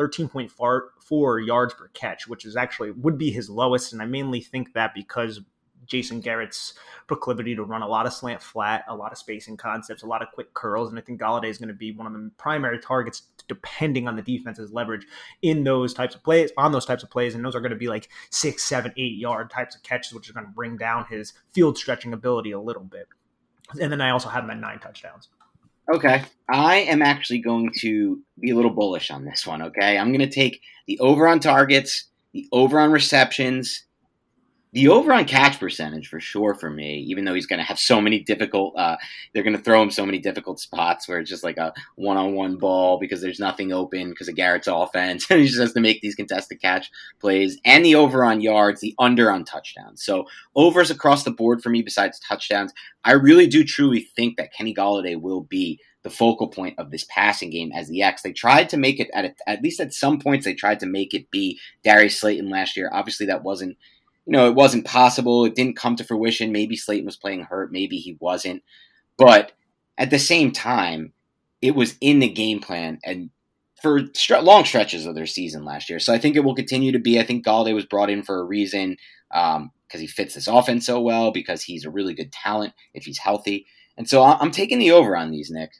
13.4 yards per catch, which is actually would be his lowest. And I mainly think that because Jason Garrett's proclivity to run a lot of slant flat, a lot of spacing concepts, a lot of quick curls. And I think Golladay is going to be one of the primary targets depending on the defense's leverage in those types of plays, on those types of plays. And those are going to be like 6, 7, 8 yard types of catches, which is going to bring down his field stretching ability a little bit. And then I also have him at 9 touchdowns. Okay. I am actually going to be a little bullish on this one, okay? I'm going to take the over on targets, the over on receptions, the over on catch percentage for sure for me, even though he's going to have so many difficult they're going to throw him so many difficult spots where it's just like a one-on-one ball because there's nothing open because of Garrett's offense. And he just has to make these contested catch plays. And the over on yards, the under on touchdowns. So overs across the board for me besides touchdowns. I really do truly think that Kenny Golladay will be the focal point of this passing game as the X. They tried to make it, at least at some points, they tried to make it be Darius Slayton last year. Obviously that wasn't, it wasn't possible. It didn't come to fruition. Maybe Slayton was playing hurt. Maybe he wasn't. But at the same time, it was in the game plan and for long stretches of their season last year. So I think it will continue to be. I think Golladay was brought in for a reason because he fits this offense so well, because he's a really good talent if he's healthy. And so I'm taking the over on these, Nick.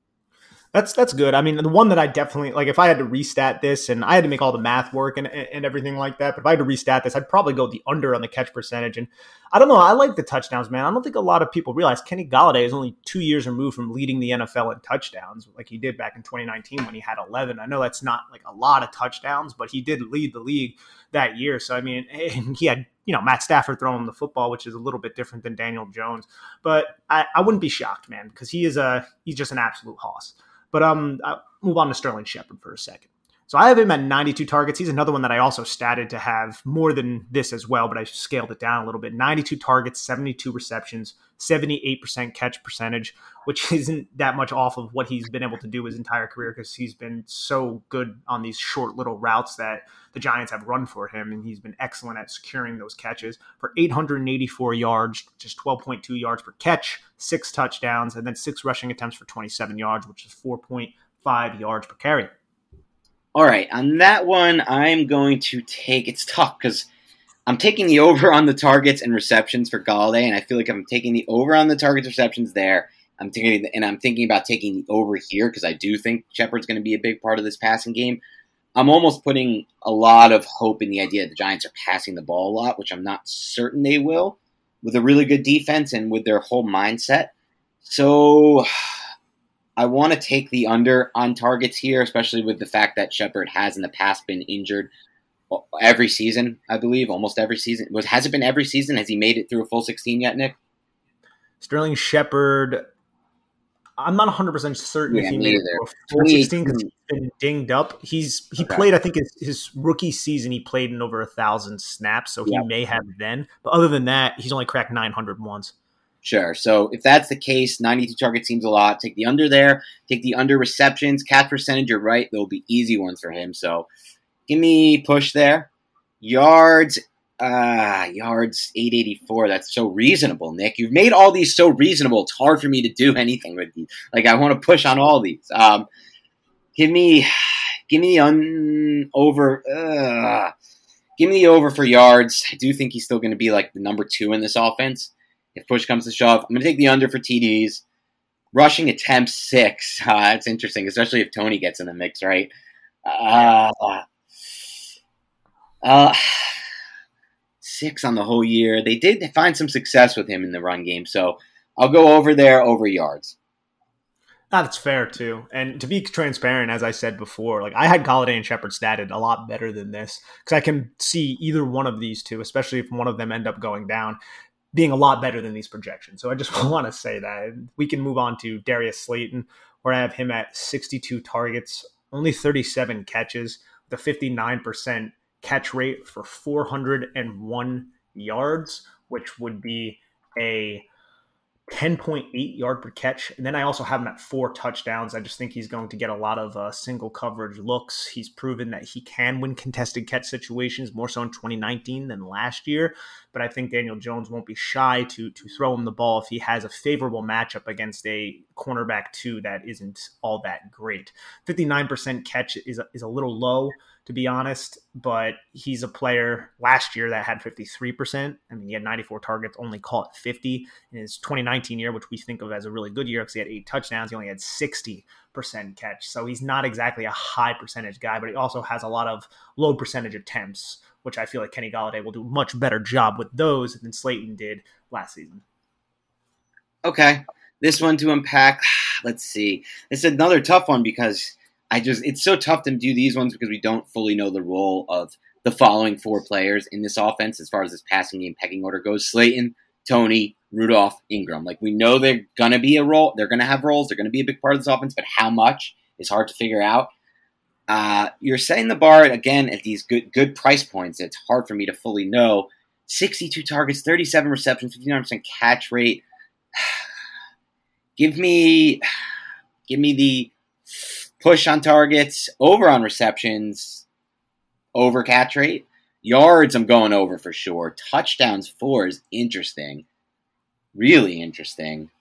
That's good. I mean, the one that I definitely, like if I had to restat this, and I had to make all the math work and everything like that, but if I had to restat this, I'd probably go the under on the catch percentage. And I don't know, I like the touchdowns, man. I don't think a lot of people realize Kenny Golladay is only 2 years removed from leading the NFL in touchdowns like he did back in 2019 when he had 11. I know that's not like a lot of touchdowns, but he did lead the league that year. So, I mean, he had, Matt Stafford throwing him the football, which is a little bit different than Daniel Jones. But I wouldn't be shocked, man, because he's just an absolute hoss. But I'll move on to Sterling Shepard for a second. So I have him at 92 targets. He's another one that I also statted to have more than this as well, but I scaled it down a little bit. 92 targets, 72 receptions, 78% catch percentage, which isn't that much off of what he's been able to do his entire career because he's been so good on these short little routes that the Giants have run for him, and he's been excellent at securing those catches for 884 yards, just 12.2 yards per catch, 6 touchdowns, and then 6 rushing attempts for 27 yards, which is 4.5 yards per carry. All right, on that one, I'm going to take – it's tough because I'm taking the over on the targets and receptions for Golladay, and I feel like I'm taking the over on the targets receptions there. I'm thinking about taking the over here because I do think Shepard's going to be a big part of this passing game. I'm almost putting a lot of hope in the idea that the Giants are passing the ball a lot, which I'm not certain they will, with a really good defense and with their whole mindset. So I want to take the under on targets here, especially with the fact that Shepard has in the past been injured every season, I believe, almost every season. Has it been every season? Has he made it through a full 16 yet, Nick? Sterling Shepard, I'm not 100% certain if he made it through a full 16 because he's been dinged up. He played, I think his rookie season, he played in over 1,000 snaps, so he may have then. But other than that, he's only cracked 900 once. Sure. So if that's the case, 92 targets seems a lot. Take the under there. Take the under receptions. Catch percentage, you're right. They'll be easy ones for him. So give me push there. Yards 884. That's so reasonable, Nick. You've made all these so reasonable. It's hard for me to do anything with these. Like I want to push on all these. Give me the over. Give me the over for yards. I do think he's still going to be like the number 2 in this offense. If push comes to shove, I'm going to take the under for TDs. Rushing attempts 6. That's interesting, especially if Tony gets in the mix, right? 6 on the whole year. They did find some success with him in the run game, so I'll go over there over yards. That's fair, too. And to be transparent, as I said before, like I had Golladay and Shepard statted a lot better than this because I can see either one of these two, especially if one of them end up going down. being a lot better than these projections. So I just want to say that. We can move on to Darius Slayton, where I have him at 62 targets, only 37 catches, with a 59% catch rate for 401 yards, which would be a 10.8 yard per catch. And then I also have him at 4 touchdowns. I just think he's going to get a lot of single coverage looks. He's proven that he can win contested catch situations more so in 2019 than last year. But I think Daniel Jones won't be shy to throw him the ball if he has a favorable matchup against a cornerback 2 that isn't all that great. 59% catch is a little low, to be honest, but he's a player last year that had 53%. I mean, he had 94 targets, only caught 50 in his 2019 year, which we think of as a really good year because he had 8 touchdowns. He only had 60% catch. So he's not exactly a high percentage guy, but he also has a lot of low percentage attempts, which I feel like Kenny Golladay will do a much better job with those than Slayton did last season. Okay. This one to unpack. Let's see. It's another tough one because it's so tough to do these ones because we don't fully know the role of the following 4 players in this offense as far as this passing game pecking order goes. Slayton, Toney, Rudolph, Ingram. Like, we know they're going to be a role. They're going to have roles. They're going to be a big part of this offense, but how much is hard to figure out. You're setting the bar, again, at these good price points. It's hard for me to fully know. 62 targets, 37 receptions, 59% catch rate. Give me the push on targets, over on receptions, over catch rate. Yards, I'm going over for sure. Touchdowns, 4 is interesting. Really interesting.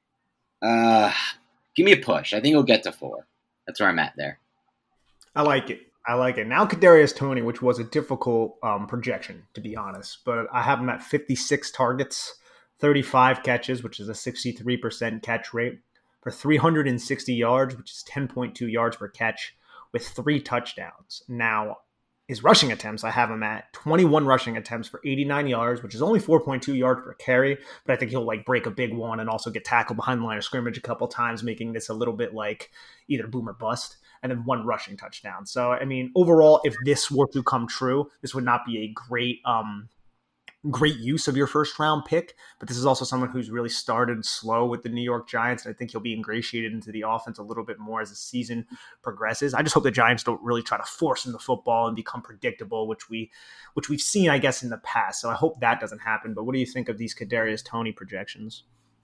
Give me a push. I think he'll get to 4. That's where I'm at there. I like it. Now Kadarius Toney, which was a difficult projection, to be honest, but I have him at 56 targets, 35 catches, which is a 63% catch rate, for 360 yards, which is 10.2 yards per catch, with 3 touchdowns. Now, his rushing attempts, I have him at 21 rushing attempts for 89 yards, which is only 4.2 yards per carry, but I think he'll break a big one and also get tackled behind the line of scrimmage a couple times, making this a little bit like either boom or bust, and then 1 rushing touchdown. So, I mean, overall, if this were to come true, this would not be a great use of your first round pick, but this is also someone who's really started slow with the New York Giants, and I think he'll be ingratiated into the offense a little bit more as the season progresses. I just hope the Giants don't really try to force him the football and become predictable, which we've seen, I guess, in the past. So I hope that doesn't happen. But what do you think of these Kadarius Toney projections?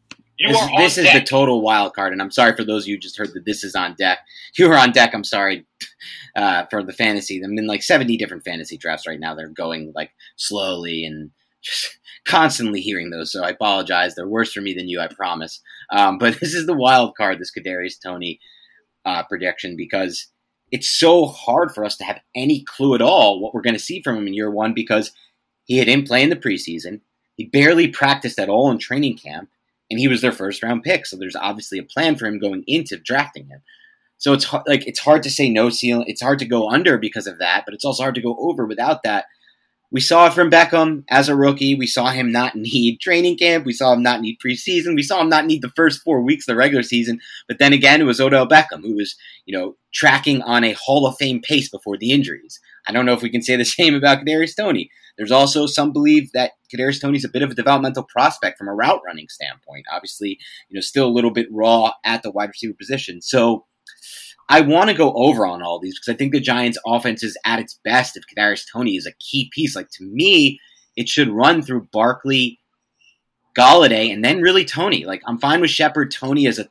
This is the total wild card, and I'm sorry for those of you who just heard that this is on deck. You were on deck, I'm sorry, for the fantasy. I'm in 70 different fantasy drafts right now. They're going slowly and just constantly hearing those, so I apologize. They're worse for me than you, I promise. But this is the wild card, this Kadarius Toney projection, because it's so hard for us to have any clue at all what we're going to see from him in year 1 because he didn't play in the preseason. He barely practiced at all in training camp, and he was their first-round pick. So there's obviously a plan for him going into drafting him. So it's hard to say no ceiling. It's hard to go under because of that, but it's also hard to go over without that. We saw it from Beckham as a rookie. We saw him not need training camp. We saw him not need preseason. We saw him not need the first 4 weeks of the regular season. But then again, it was Odell Beckham who was, tracking on a Hall of Fame pace before the injuries. I don't know if we can say the same about Kadarius Toney. There's also some belief that Kadarius Toney is a bit of a developmental prospect from a route running standpoint. Obviously, still a little bit raw at the wide receiver position. So I want to go over on all these because I think the Giants' offense is at its best if Kadarius Toney is a key piece. To me, it should run through Barkley, Golladay, and then really Toney. I'm fine with Shepard, Toney as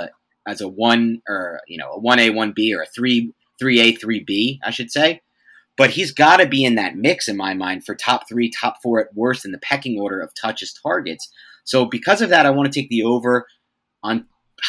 a 1 or a 1A, 1B or a 3A, 3B, I should say. But he's got to be in that mix in my mind for top 3, top 4 at worst in the pecking order of touches, targets. So because of that, I want to take the over on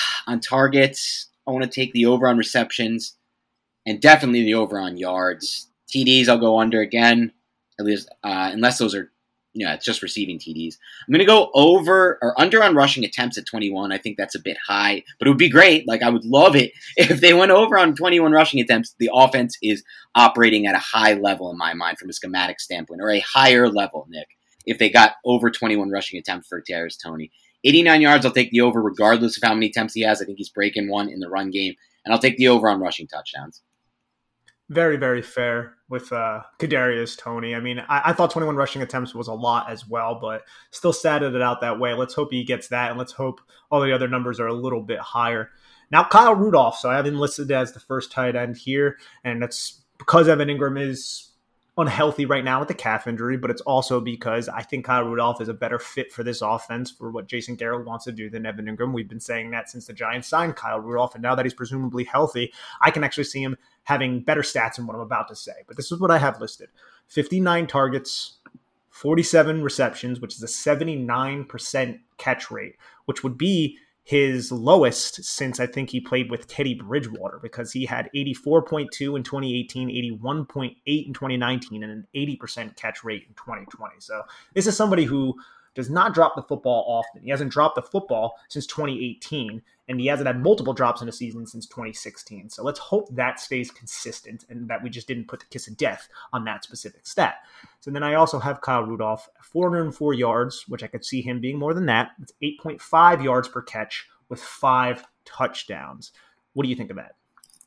targets. I want to take the over on receptions and definitely the over on yards. TDs, I'll go under again, at least unless those are, it's just receiving TDs. I'm going to go over or under on rushing attempts at 21. I think that's a bit high, but it would be great. I would love it if they went over on 21 rushing attempts. The offense is operating at a high level in my mind from a schematic standpoint, or a higher level, Nick, if they got over 21 rushing attempts for Kadarius Toney. 89 yards, I'll take the over regardless of how many attempts he has. I think he's breaking 1 in the run game. And I'll take the over on rushing touchdowns. Very, very fair with Kadarius Toney. I mean, I thought 21 rushing attempts was a lot as well, but still statted it out that way. Let's hope he gets that, and let's hope all the other numbers are a little bit higher. Now, Kyle Rudolph. So I have him listed as the first tight end here, and that's because Evan Ingram is unhealthy right now with the calf injury, but it's also because I think Kyle Rudolph is a better fit for this offense for what Jason Garrett wants to do than Evan Ingram. We've been saying that since the Giants signed Kyle Rudolph, and now that he's presumably healthy, I can actually see him having better stats than what I'm about to say. But this is what I have listed. 59 targets, 47 receptions, which is a 79% catch rate, which would be his lowest since I think he played with Teddy Bridgewater, because he had 84.2 in 2018, 81.8 in 2019, and an 80% catch rate in 2020. So this is somebody who does not drop the football often. He hasn't dropped the football since 2018, and he hasn't had multiple drops in a season since 2016. So let's hope that stays consistent and that we just didn't put the kiss of death on that specific stat. So then I also have Kyle Rudolph, 404 yards, which I could see him being more than that. It's 8.5 yards per catch with 5 touchdowns. What do you think of that?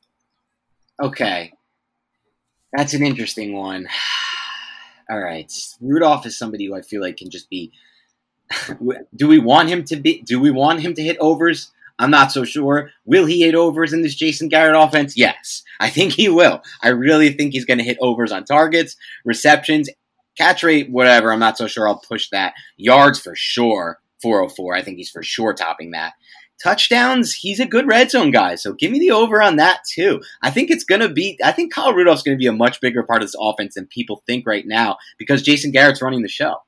Okay. That's an interesting one. All right. Rudolph is somebody who I feel like can just be do we want him to hit overs? I'm not so sure. Will he hit overs in this Jason Garrett offense? Yes. I think he will. I really think he's going to hit overs on targets, receptions, catch rate, whatever. I'm not so sure I'll push that. Yards for sure, 404. I think he's for sure topping that. Touchdowns, he's a good red zone guy, so give me the over on that too. I think Kyle Rudolph's going to be a much bigger part of this offense than people think right now because Jason Garrett's running the show.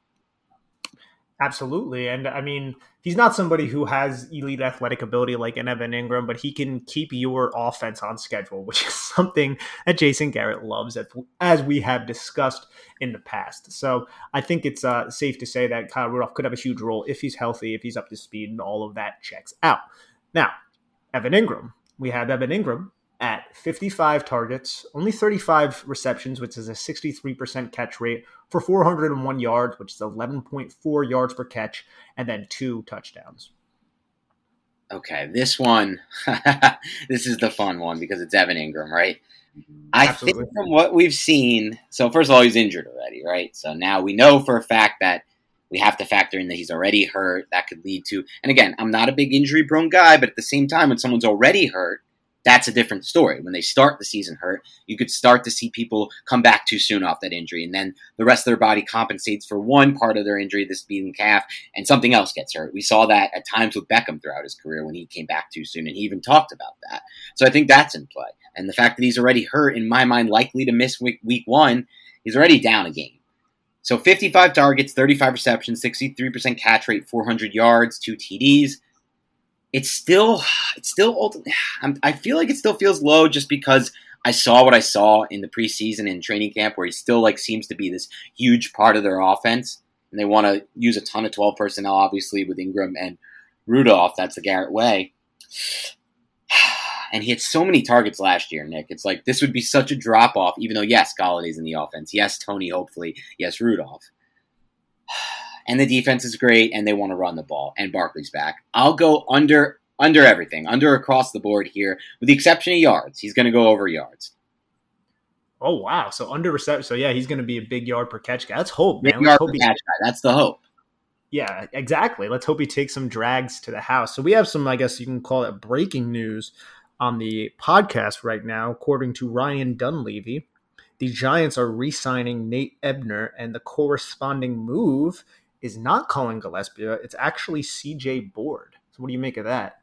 Absolutely. And I mean, he's not somebody who has elite athletic ability like an Evan Ingram, but he can keep your offense on schedule, which is something that Jason Garrett loves, as we have discussed in the past. So I think it's safe to say that Kyle Rudolph could have a huge role if he's healthy, if he's up to speed, and all of that checks out. Now, Evan Ingram. We have Evan Ingram at 55 targets, only 35 receptions, which is a 63% catch rate, for 401 yards, which is 11.4 yards per catch, and then 2 touchdowns. Okay, this one, this is the fun one because it's Evan Ingram, right? Absolutely. I think from what we've seen, so first of all, he's injured already, right? So now we know for a fact that we have to factor in that he's already hurt. That could lead to, and again, I'm not a big injury-prone guy, but at the same time, when someone's already hurt, that's a different story. When they start the season hurt, you could start to see people come back too soon off that injury, and then the rest of their body compensates for one part of their injury, this being the calf, and something else gets hurt. We saw that at times with Beckham throughout his career when he came back too soon, and he even talked about that. So I think that's in play. And the fact that he's already hurt, in my mind, likely to miss week 1, he's already down a game. So 55 targets, 35 receptions, 63% catch rate, 400 yards, 2 TDs. It's still, I feel like it still feels low just because I saw what I saw in the preseason and training camp where he still seems to be this huge part of their offense. And they want to use a ton of 12 personnel, obviously, with Ingram and Rudolph. That's the Garrett way. And he had so many targets last year, Nick. It's like this would be such a drop-off, even though, yes, Galladay's in the offense. Yes, Toney, hopefully. Yes, Rudolph. And the defense is great, and they want to run the ball, and Barkley's back. I'll go under everything, under across the board here, with the exception of yards. He's going to go over yards. Oh, wow. So under reception. So, yeah, he's going to be a big yard per catch guy. Let's hope, man. Big yard per catch guy. That's the hope. Yeah, exactly. Let's hope he takes some drags to the house. So we have some, I guess you can call it breaking news on the podcast right now. According to Ryan Dunleavy, the Giants are re-signing Nate Ebner, and the corresponding move is not Colin Gillespie. It's actually CJ Board. So what do you make of that?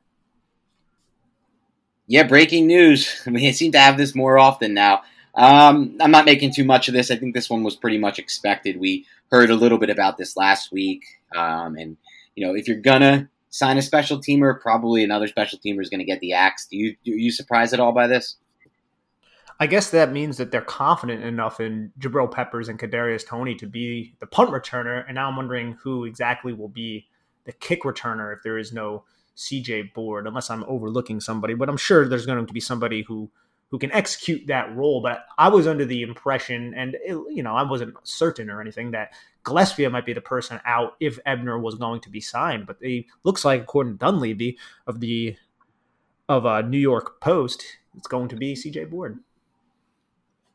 Yeah, breaking news. We seem to have this more often now. I'm not making too much of this. I think this one was pretty much expected. We heard a little bit about this last week. And, if you're going to sign a special teamer, probably another special teamer is going to get the axe. Are you surprised at all by this? I guess that means that they're confident enough in Jabril Peppers and Kadarius Toney to be the punt returner, and now I'm wondering who exactly will be the kick returner if there is no CJ Board, unless I'm overlooking somebody. But I'm sure there's going to be somebody who can execute that role. But I was under the impression, and I wasn't certain or anything, that Gillespie might be the person out if Ebner was going to be signed. But it looks like, according to Dunleavy of New York Post, it's going to be CJ Board.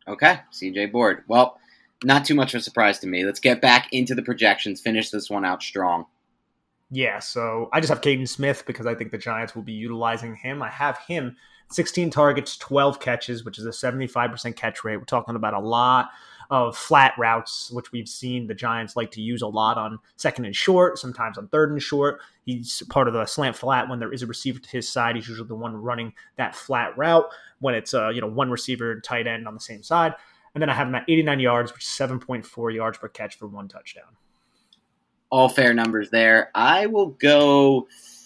Okay, CJ Board. Well, not too much of a surprise to me. Let's get back into the projections, finish this one out strong. Yeah, so I just have Caden Smith because I think the Giants will be utilizing him. I have him 16 targets, 12 catches, which is a 75% catch rate. We're talking about a lot of flat routes, which we've seen the Giants like to use a lot on second and short, sometimes on third and short. He's part of the slant flat. When there is a receiver to his side, he's usually the one running that flat route when it's one receiver and tight end on the same side. And then I have him at 89 yards, which is 7.4 yards per catch for 1 touchdown. All fair numbers there. I will go.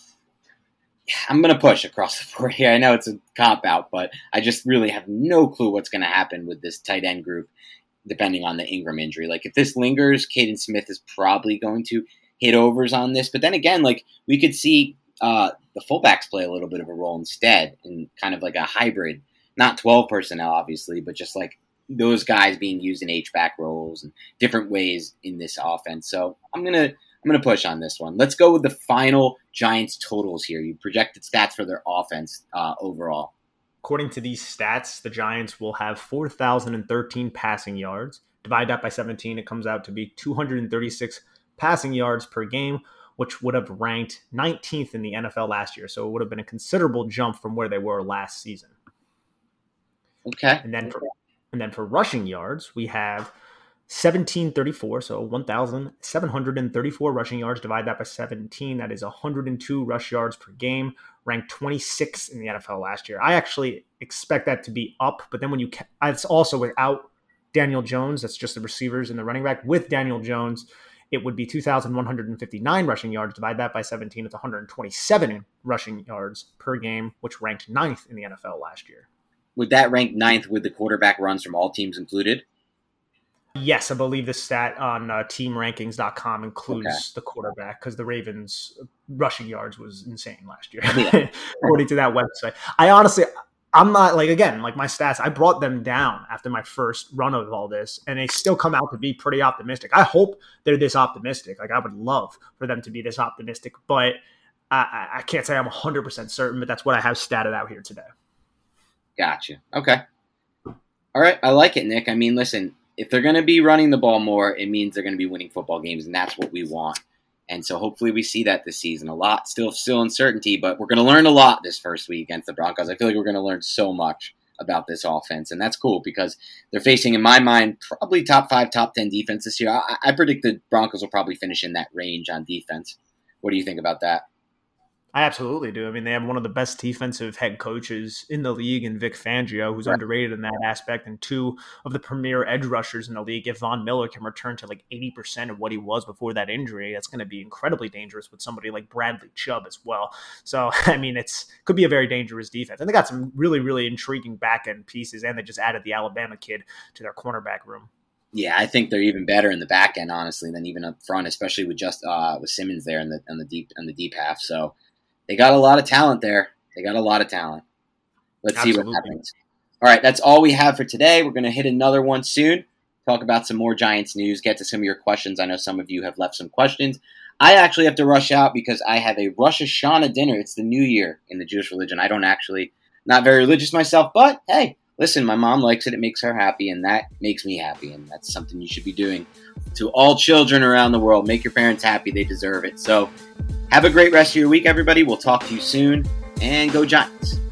I'm going to push across the board here. I know it's a cop-out, but I just really have no clue what's going to happen with this tight end group, depending on the Ingram injury. Like, if this lingers, Caden Smith is probably going to hit overs on this. But then again, like, we could see the fullbacks play a little bit of a role instead in kind of like a hybrid, not 12 personnel, obviously, but just like those guys being used in H-back roles and different ways in this offense. So I'm gonna push on this one. Let's go with the final Giants totals here. You projected stats for their offense overall. According to these stats, the Giants will have 4,013 passing yards. Divide that by 17, it comes out to be 236 passing yards per game, which would have ranked 19th in the NFL last year. So it would have been a considerable jump from where they were last season. Okay. And then for rushing yards, we have 1,734, so 1,734 rushing yards. Divide that by 17, that is 102 rush yards per game, ranked 26 in the NFL last year. I actually expect that to be up, but then when it's also without Daniel Jones, that's just the receivers and the running back. With Daniel Jones, it would be 2,159 rushing yards. Divide that by 17, it's 127 rushing yards per game, which ranked 9th in the NFL last year. Would that rank 9th with the quarterback runs from all teams included? Yes, I believe the stat on teamrankings.com includes the quarterback because the Ravens' rushing yards was insane last year, according to that website. I'm not my stats, I brought them down after my first run of all this, and they still come out to be pretty optimistic. I hope they're this optimistic. Like, I would love for them to be this optimistic, but I can't say I'm 100% certain, but that's what I have statted out here today. Gotcha. Okay. All right. I like it, Nick. I mean, listen, if they're going to be running the ball more, it means they're going to be winning football games, and that's what we want. And so hopefully we see that this season. A lot, still uncertainty, but we're going to learn a lot this first week against the Broncos. I feel like we're going to learn so much about this offense, and that's cool because they're facing, in my mind, probably top 5, top 10 defense this year. I predict the Broncos will probably finish in that range on defense. What do you think about that? I absolutely do. I mean, they have one of the best defensive head coaches in the league in Vic Fangio, who's underrated in that aspect, and 2 of the premier edge rushers in the league. If Von Miller can return to like 80% of what he was before that injury, that's going to be incredibly dangerous with somebody like Bradley Chubb as well. So, I mean, could be a very dangerous defense. And they got some really, really intriguing back-end pieces, and they just added the Alabama kid to their cornerback room. Yeah, I think they're even better in the back end, honestly, than even up front, especially with with Simmons there in the deep half. So they got a lot of talent there. Let's see what happens. All right, that's all we have for today. We're going to hit another one soon, talk about some more Giants news, get to some of your questions. I know some of you have left some questions. I actually have to rush out because I have a Rosh Hashanah dinner. It's the new year in the Jewish religion. Not very religious myself, but hey, listen, my mom likes it. It makes her happy, and that makes me happy, and that's something you should be doing to all children around the world. Make your parents happy. They deserve it. So have a great rest of your week, everybody. We'll talk to you soon, and go Giants.